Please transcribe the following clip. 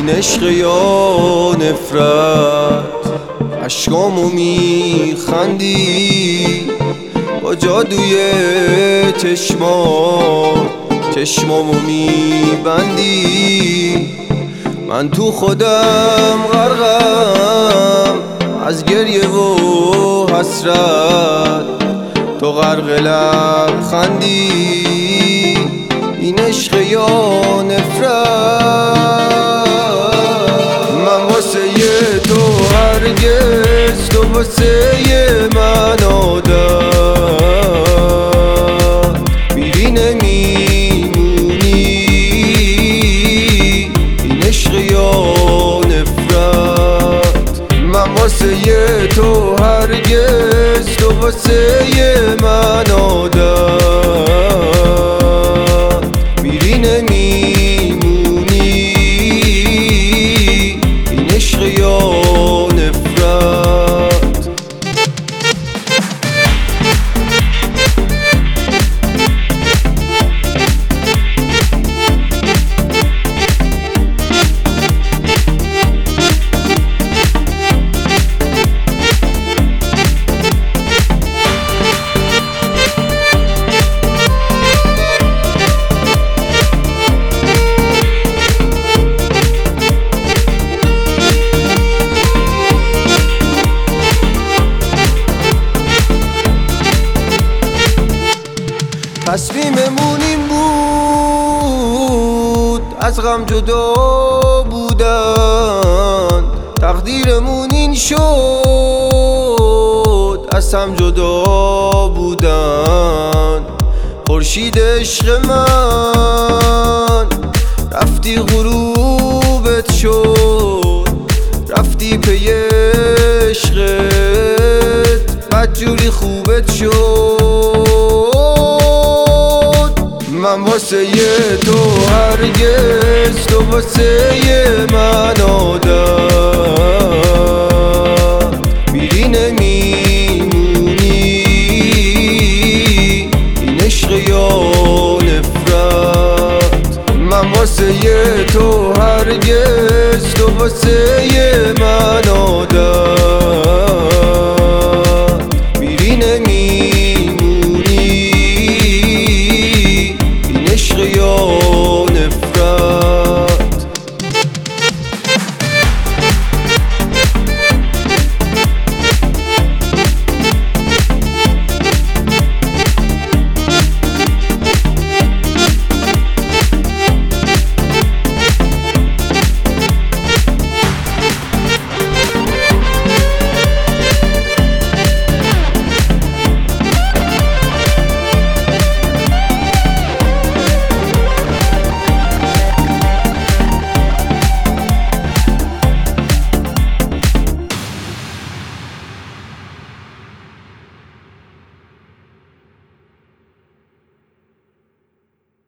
این عشق یا نفرت، اشکامو میخندی با جادوی چشمامو میبندی. من تو خودم غرقم از گریه و حسرت، تو غرق لبخندی. این عشق یا نفرت، من واسه تو هرگز، تو واسه من عادت میری نمیمونی. این عشق یا نفرت، من واسه تو هرگز، تو واسه من عادت میری نمیمونی. این عشق یا نفرت. تصمیممون این بود، از غم جدا بودن. تقدیرمون این شد، از هم جدا بودن. خورشید عشق من رفتی غروبت شد، رفتی پی عشقت بدجوری خوبت شد. من واسه تو هرگز، تو واسه من عادت میری نمیمونی. این عشق یا نفرت، من واسه تو هرگز، تو واسه من عادت